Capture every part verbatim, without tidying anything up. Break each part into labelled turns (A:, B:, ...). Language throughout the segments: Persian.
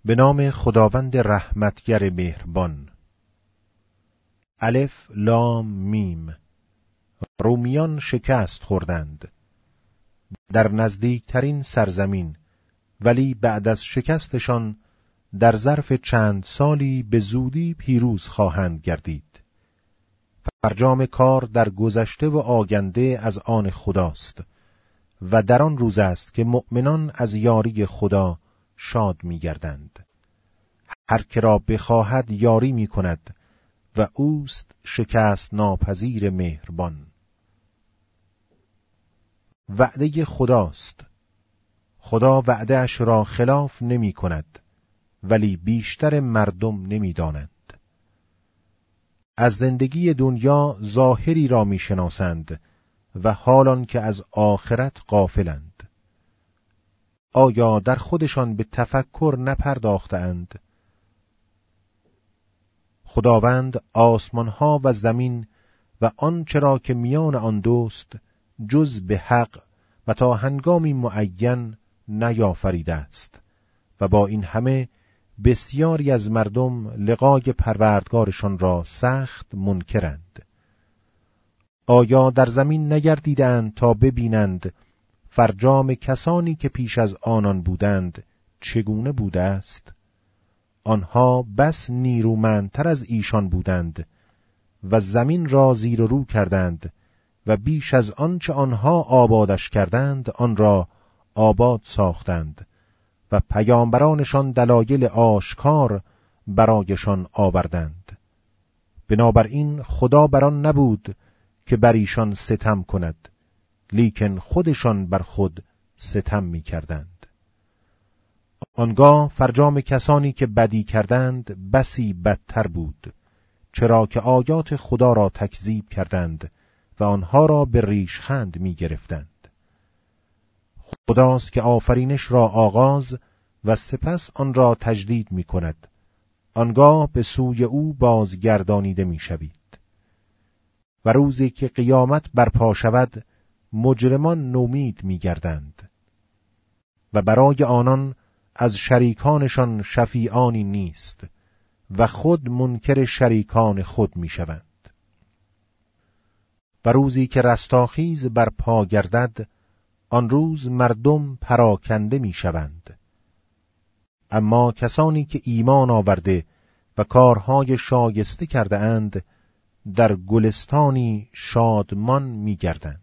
A: به نام خداوند رحمتگر مهربان. الف لام میم. رومیان شکست خوردند در نزدیکترین سرزمین، ولی بعد از شکستشان در ظرف چند سالی به زودی پیروز خواهند گردید. فرجام کار در گذشته و آینده از آن خداست و در آن روز است که مؤمنان از یاری خدا شاد می‌گردند. هر که را بخواهد یاری می‌کند و اوست شکست ناپذیر مهربان. وعده خداست. خدا وعده‌اش را خلاف نمی‌کند، ولی بیشتر مردم نمی‌دانند. از زندگی دنیا ظاهری را می‌شناسند و حالان که از آخرت غافلند. آیا در خودشان به تفکر نپرداختند؟ خداوند آسمانها و زمین و آنچه را که میان آن دوست جز به حق و تا هنگامی معین نیافریده است و با این همه بسیاری از مردم لقای پروردگارشان را سخت منکرند. آیا در زمین نگردیدند تا ببینند فرجام کسانی که پیش از آنان بودند چگونه بوده است؟ آنها بس نیرومندتر از ایشان بودند و زمین را زیر و رو کردند و بیش از آنچه آنها آبادش کردند آن را آباد ساختند و پیامبرانشان دلایل آشکار برایشان آوردند. بنابراین خدا بر آن نبود که بر ایشان ستم کند، لیکن خودشان بر خود ستم می کردند. آنگاه فرجام کسانی که بدی کردند بسی بدتر بود، چرا که آیات خدا را تکذیب کردند و آنها را به ریشخند می گرفتند. خداست که آفرینش را آغاز و سپس آن را تجدید می کند. آنگاه به سوی او بازگردانیده می شوید. و روزی که قیامت برپا شود مجرمان نومید می گردند و برای آنان از شریکانشان شفیعانی نیست و خود منکر شریکان خود می شوند. و روزی که رستاخیز برپا گردد آن روز مردم پراکنده می شوند. اما کسانی که ایمان آورده و کارهای شایسته کرده اند در گلستانی شادمان می گردند.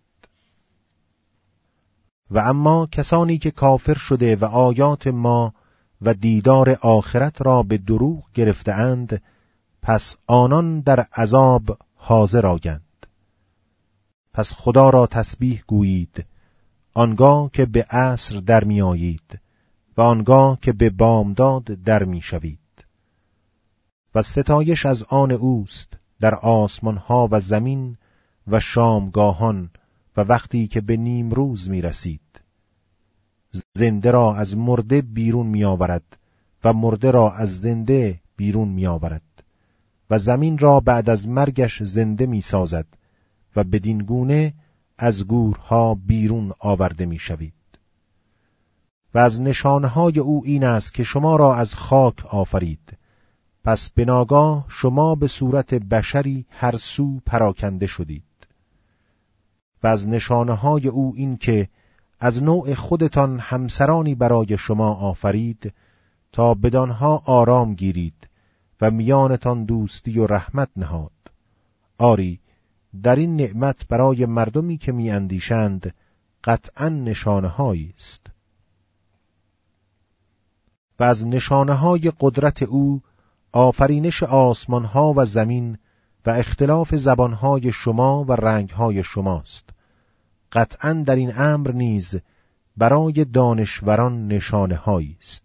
A: و اما کسانی که کافر شده و آیات ما و دیدار آخرت را به دروغ گرفته اند، پس آنان در عذاب حاضر آیند. پس خدا را تسبیح گویید آنگاه که به عصر در می آیید و آنگاه که به بامداد در می شوید. و ستایش از آن اوست در آسمان ها و زمین و شامگاهان و وقتی که به نیم روز می رسید. زنده را از مرده بیرون می آورد و مرده را از زنده بیرون می آورد و زمین را بعد از مرگش زنده می سازد و بدین گونه از گورها بیرون آورده می شوید. و از نشانهای او این است که شما را از خاک آفرید، پس به ناگاه شما به صورت بشری هر سو پراکنده شدید. و از نشانهای او این که از نوع خودتان همسرانی برای شما آفرید تا بدانها آرام گیرید و میانتان دوستی و رحمت نهاد. آری در این نعمت برای مردمی که می اندیشند قطعا نشانه‌هایی است. و از نشانه‌های قدرت او آفرینش آسمان‌ها و زمین و اختلاف زبان‌های شما و رنگ‌های شماست. قطعاً در این امر نیز برای دانشوران نشانه‌هایی است.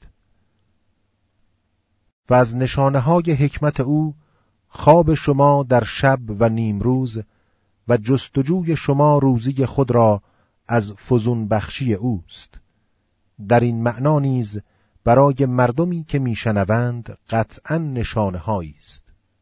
A: و از نشانه‌های حکمت او خواب شما در شب و نیمروز و جستجوی شما روزی خود را از فزون بخشی اوست. در این معنا نیز برای مردمی که میشنوند قطعاً نشانه‌هایی است.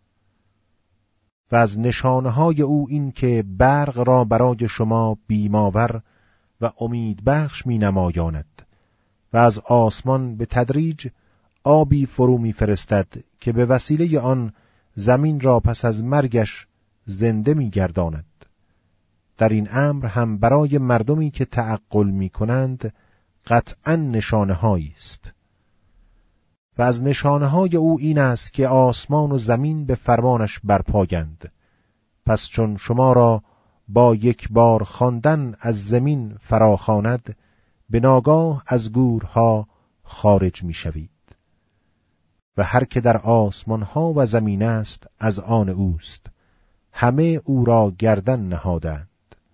A: و از نشانه‌های او این که برق را برای شما بیماور و امید بخش می نمایاند و از آسمان به تدریج آبی فرو می‌فرستد که به وسیله آن زمین را پس از مرگش زنده می‌گرداند. در این امر هم برای مردمی که تعقل می‌کنند قطعاً نشانه‌هایی است. و از نشانه‌های او این است که آسمان و زمین به فرمانش برپایند. پس چون شما را با یک بار خواندن از زمین فراخواند، به ناگاه از گورها خارج می‌شوید. و هر که در آسمان‌ها و زمین است از آن اوست، همه او را گردن نهادند.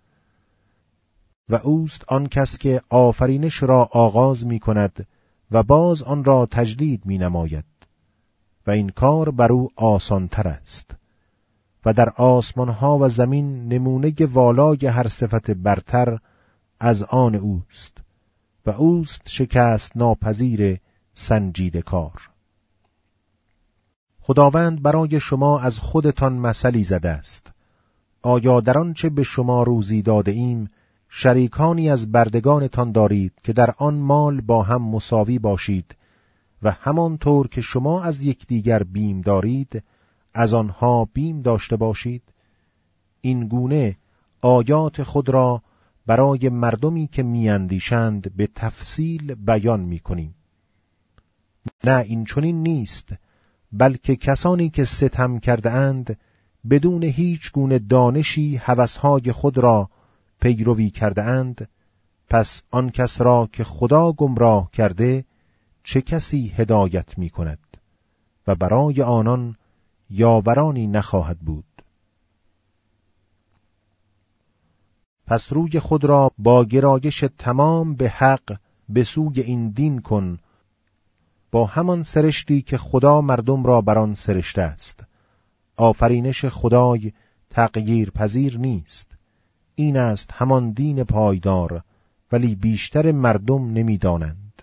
A: و اوست آن کس که آفرینش را آغاز می‌کند و باز آن را تجدید می‌نماید و این کار بر او آسان‌تر است. و در آسمان‌ها و زمین نمونه والای هر صفت برتر از آن اوست و اوست شکست ناپذیر سنجیده کار. خداوند برای شما از خودتان مثلی زده است. آیا در آنچه به شما روزی داده ایم شریکانی از بردگانتان دارید که در آن مال با هم مساوی باشید و همانطور که شما از یکدیگر بیم دارید از آنها بیم داشته باشید؟ این گونه آیات خود را برای مردمی که میاندیشند به تفصیل بیان می‌کنیم. نه این چنین نیست، بلکه کسانی که ستم کرده اند بدون هیچ گونه دانشی هوسهای خود را پیروی کرده اند، پس آن کس را که خدا گمراه کرده چه کسی هدایت می کند و برای آنان یاورانی نخواهد بود. پس روی خود را با گرایش تمام به حق به سوی این دین کن، با همان سرشتی که خدا مردم را بر آن سرشته است. آفرینش خدای تغییر پذیر نیست. این است همان دین پایدار، ولی بیشتر مردم نمی‌دانند.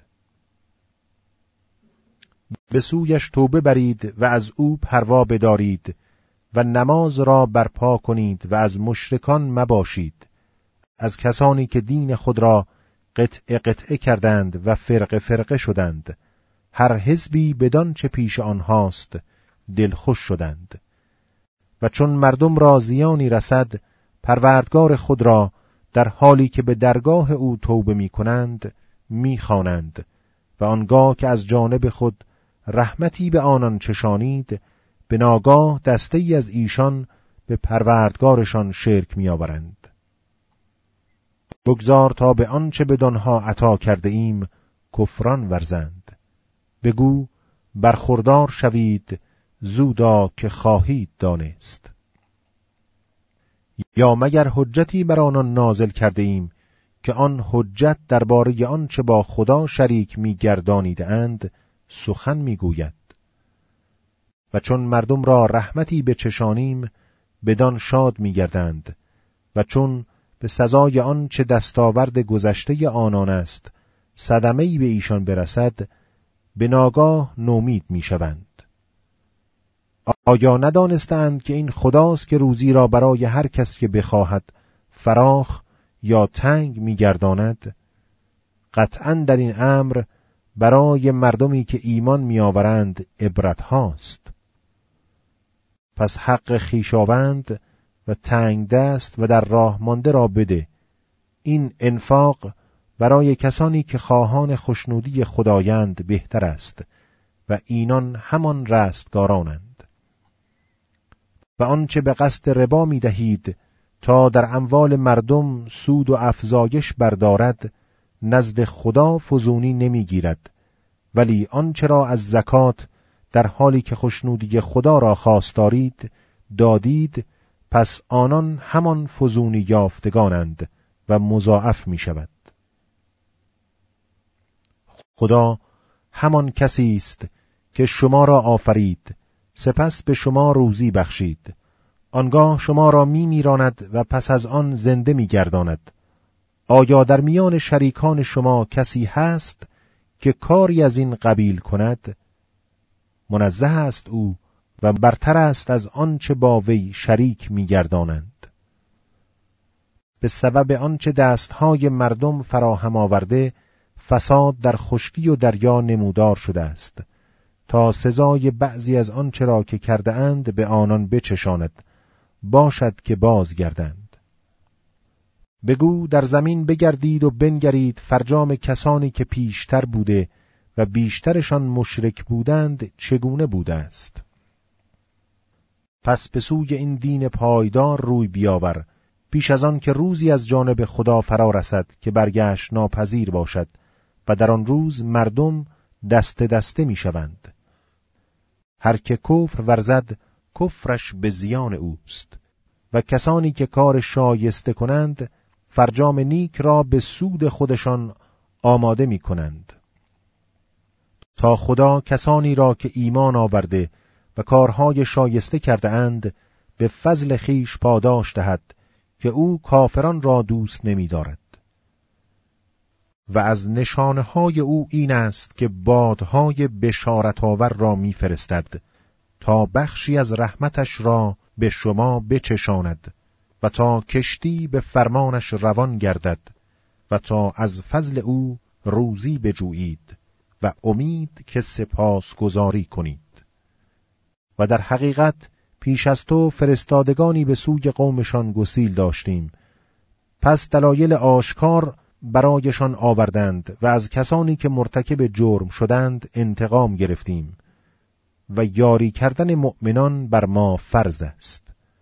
A: به سویش توبه برید و از او پروا بدارید و نماز را برپا کنید و از مشرکان مباشید، از کسانی که دین خود را قطعه قطعه کردند و فرقه فرقه شدند. هر حزبی بدان چه پیش آنهاست دلخوش شدند. و چون مردم را زیانی رسد، پروردگار خود را در حالی که به درگاه او توبه می کنند می خوانند و آنگاه که از جانب خود رحمتی به آنان چشانید، به ناگاه دسته ای از ایشان به پروردگارشان شرک می آورند. بگذار تا به آنچه بدانها عطا کرده ایم کفران ورزند. بگو برخوردار شوید زودا که خواهید دانست. یا مگر حجتی بر آنان نازل کرده ایم که آن حجت درباره آنچه با خدا شریک می‌گردانیده اند سخن می‌گوید. و چون مردم را رحمتی بچشانیم بدان شاد می‌گردند و چون به سزای آن چه دستاورد گذشته آنان است صدمه‌ای به ایشان برسد به ناگاه نومید می‌شوند. آیا ندانستند که این خداست که روزی را برای هر کس که بخواهد فراخ یا تنگ می‌گرداند؟ قطعاً در این امر برای مردمی که ایمان می‌آورند عبرت هاست. پس حق خویشاوند و تنگ دست و در راه مانده را بده. این انفاق برای کسانی که خواهان خوشنودی خدایند بهتر است و اینان همان رستگارانند. و آنچه به قصد ربا می دهید تا در اموال مردم سود و افزایش بردارد نزد خدا فزونی نمی گیرد، ولی آنچه را از زکات در حالی که خوشنودی خدا را خواستارید دادید، پس آنان همان فزونی یافتگانند و مضاعف می شود. خدا همان کسی است که شما را آفرید، سپس به شما روزی بخشید، آنگاه شما را می میراند و پس از آن زنده می گرداند. آیا در میان شریکان شما کسی هست که کاری از این قبیل کند؟ منزه است او و برتر است از آنچه با وی شریک می گردانند. به سبب آنچه دستهای مردم فراهم آورده فساد در خشکی و دریا نمودار شده است تا سزای بعضی از آنچه را که کرده اند به آنان بچشاند، باشد که بازگردند. بگو در زمین بگردید و بنگرید فرجام کسانی که پیشتر بوده و بیشترشان مشرک بودند چگونه بوده است. پس به سوی این دین پایدار روی بیاور، پیش از آن که روزی از جانب خدا فرا رسد که برگشت ناپذیر باشد و در آن روز مردم دست دسته می شوند. هر که کفر ورزد کفرش به زیان اوست و کسانی که کار شایسته کنند فرجام نیک را به سود خودشان آماده می کنند. تا خدا کسانی را که ایمان آورده و کارهای شایسته کرده اند به فضل خیش پاداش دهد که او کافران را دوست نمی دارد. و از نشانه های او این است که بادهای بشارت آور را می فرستد تا بخشی از رحمتش را به شما بچشاند و تا کشتی به فرمانش روان گردد و تا از فضل او روزی بجویید و امید که سپاس گزاری کنید. و در حقیقت پیش از تو فرستادگانی به سوی قومشان گسیل داشتیم، پس دلایل آشکار برایشان آوردند و از کسانی که مرتکب جرم شدند انتقام گرفتیم و یاری کردن مؤمنان بر ما فرض است.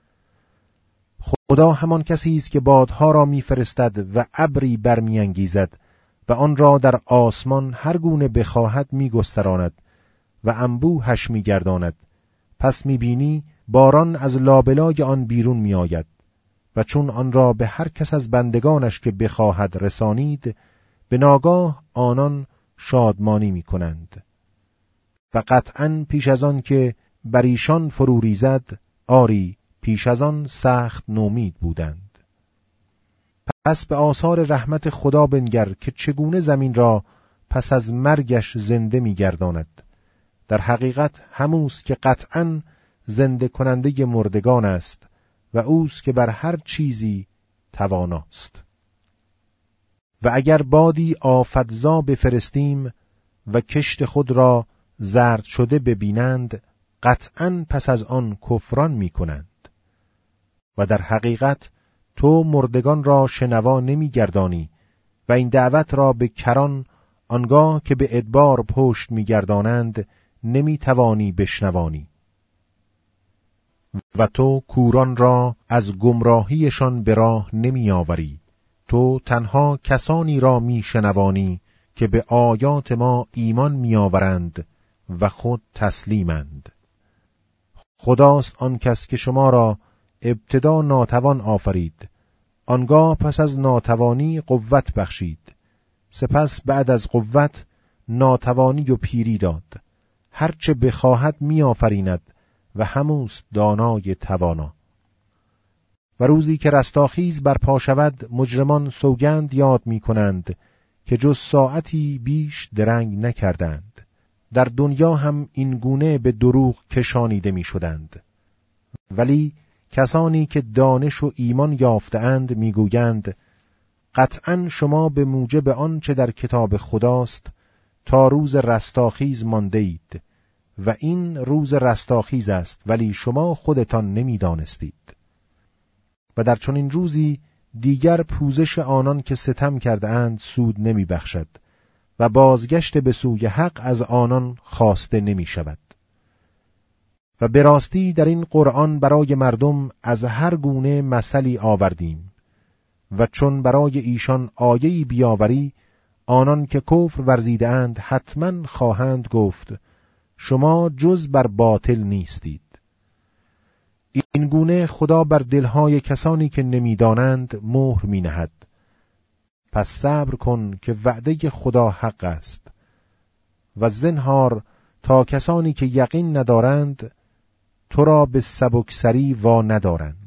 A: خدا همان کسی است که بادها را می‌فرستد و ابری برمی‌انگیزد و آن را در آسمان هر گونه بخواهد می‌گستراند و انبوهش می‌گرداند. پس می‌بینی باران از لابلای آن بیرون می‌آید و چون آن را به هر کس از بندگانش که بخواهد رسانید، به ناگاه آنان شادمانی می‌کنند. و قطعاً پیش از آن که بر ایشان فرو ریزد، آری پیش از آن سخت نومید بودند. پس به آثار رحمت خدا بنگر که چگونه زمین را پس از مرگش زنده می‌گرداند. در حقیقت هموست که قطعاً زنده کننده مردگان است و اوست که بر هر چیزی تواناست. و اگر بادی آفتزا بفرستیم و کشت خود را زرد شده ببینند، قطعاً پس از آن کفران می کنند. و در حقیقت تو مردگان را شنوا نمی گردانی و این دعوت را به کران آنگاه که به ادبار پشت می گردانند نمی توانی بشنوانی. و تو کوران را از گمراهیشان به راه نمی آوری. تو تنها کسانی را می شنوانی که به آیات ما ایمان می آورند و خود تسلیمند. خداست آن کس که شما را ابتدا ناتوان آفرید، آنگاه پس از ناتوانی قوت بخشید، سپس بعد از قوت ناتوانی و پیری داد. هرچه بخواهد می آفریند و هموست دانای توانا. و روزی که رستاخیز برپا شود، مجرمان سوگند یاد می کنند که جز ساعتی بیش درنگ نکردند. در دنیا هم این گونه به دروغ کشانیده می شدند. ولی کسانی که دانش و ایمان یافته‌اند می گویند قطعاً شما به موجب آن چه در کتاب خداست تا روز رستاخیز مانده اید و این روز رستاخیز است، ولی شما خودتان نمی دانستید. و در چنین روزی دیگر پوزش آنان که ستم کرده اند سود نمی بخشد و بازگشت به سوی حق از آنان خواسته نمی شود. و به راستی در این قرآن برای مردم از هر گونه مثلی آوردیم و چون برای ایشان آیه‌ای بیاوری، آنان که کفر ورزیده اند حتما خواهند گفت شما جز بر باطل نیستید. این گونه خدا بر دلهای کسانی که نمیدانند مهر می نهد. پس صبر کن که وعده خدا حق است و زنهار تا کسانی که یقین ندارند تو را به سبکسری وا ندارند.